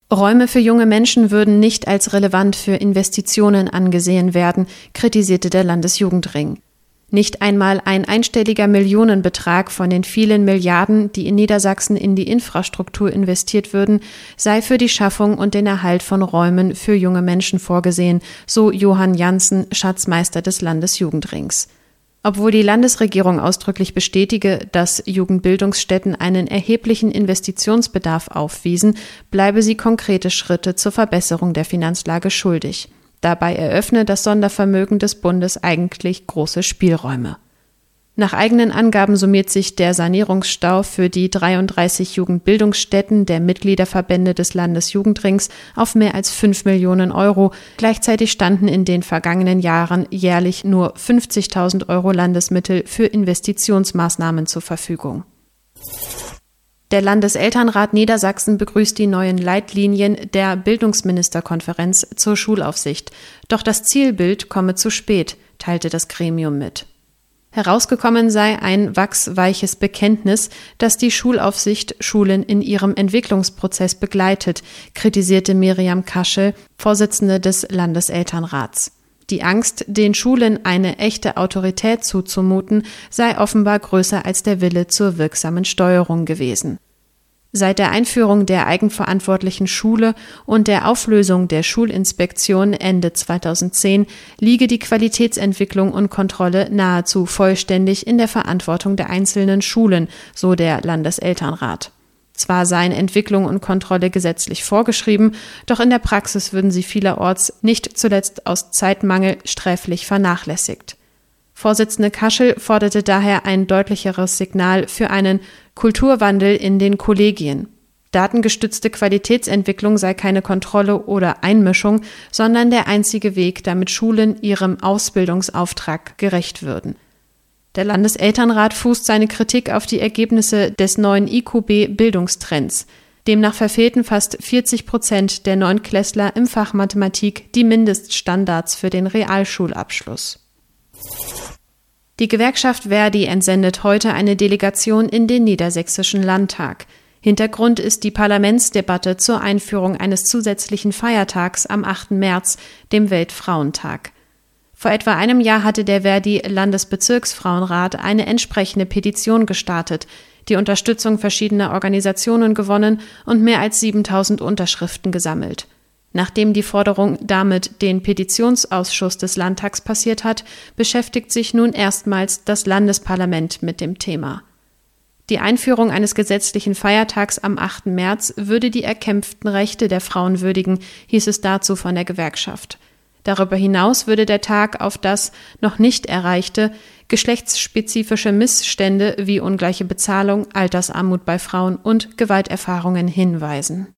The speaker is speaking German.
Räume für junge Menschen würden nicht als relevant für Investitionen angesehen werden, kritisierte der Landesjugendring. Nicht einmal ein einstelliger Millionenbetrag von den vielen Milliarden, die in Niedersachsen in die Infrastruktur investiert würden, sei für die Schaffung und den Erhalt von Räumen für junge Menschen vorgesehen, so Johann Janssen, Schatzmeister des Landesjugendrings. Obwohl die Landesregierung ausdrücklich bestätige, dass Jugendbildungsstätten einen erheblichen Investitionsbedarf aufwiesen, bleibe sie konkrete Schritte zur Verbesserung der Finanzlage schuldig. Dabei eröffne das Sondervermögen des Bundes eigentlich große Spielräume. Nach eigenen Angaben summiert sich der Sanierungsstau für die 33 Jugendbildungsstätten der Mitgliederverbände des Landesjugendrings auf mehr als 5 Millionen Euro. Gleichzeitig standen in den vergangenen Jahren jährlich nur 50.000 Euro Landesmittel für Investitionsmaßnahmen zur Verfügung. Der Landeselternrat Niedersachsen begrüßt die neuen Leitlinien der Bildungsministerkonferenz zur Schulaufsicht. Doch das Zielbild komme zu spät, teilte das Gremium mit. Herausgekommen sei ein wachsweiches Bekenntnis, das die Schulaufsicht Schulen in ihrem Entwicklungsprozess begleitet, kritisierte Miriam Kaschel, Vorsitzende des Landeselternrats. Die Angst, den Schulen eine echte Autorität zuzumuten, sei offenbar größer als der Wille zur wirksamen Steuerung gewesen. Seit der Einführung der eigenverantwortlichen Schule und der Auflösung der Schulinspektion Ende 2010 liege die Qualitätsentwicklung und Kontrolle nahezu vollständig in der Verantwortung der einzelnen Schulen, so der Landeselternrat. Zwar seien Entwicklung und Kontrolle gesetzlich vorgeschrieben, doch in der Praxis würden sie vielerorts, nicht zuletzt aus Zeitmangel, sträflich vernachlässigt. Vorsitzende Kaschel forderte daher ein deutlicheres Signal für einen Kulturwandel in den Kollegien. Datengestützte Qualitätsentwicklung sei keine Kontrolle oder Einmischung, sondern der einzige Weg, damit Schulen ihrem Ausbildungsauftrag gerecht würden. Der Landeselternrat fußt seine Kritik auf die Ergebnisse des neuen IQB-Bildungstrends. Demnach verfehlten fast 40% der Neunklässler im Fach Mathematik die Mindeststandards für den Realschulabschluss. Die Gewerkschaft ver.di entsendet heute eine Delegation in den Niedersächsischen Landtag. Hintergrund ist die Parlamentsdebatte zur Einführung eines zusätzlichen Feiertags am 8. März, dem Weltfrauentag. Vor etwa einem Jahr hatte der ver.di Landesbezirksfrauenrat eine entsprechende Petition gestartet, die Unterstützung verschiedener Organisationen gewonnen und mehr als 7.000 Unterschriften gesammelt. Nachdem die Forderung damit den Petitionsausschuss des Landtags passiert hat, beschäftigt sich nun erstmals das Landesparlament mit dem Thema. Die Einführung eines gesetzlichen Feiertags am 8. März würde die erkämpften Rechte der Frauen würdigen, hieß es dazu von der Gewerkschaft. Darüber hinaus würde der Tag auf das noch nicht erreichte geschlechtsspezifische Missstände wie ungleiche Bezahlung, Altersarmut bei Frauen und Gewalterfahrungen hinweisen.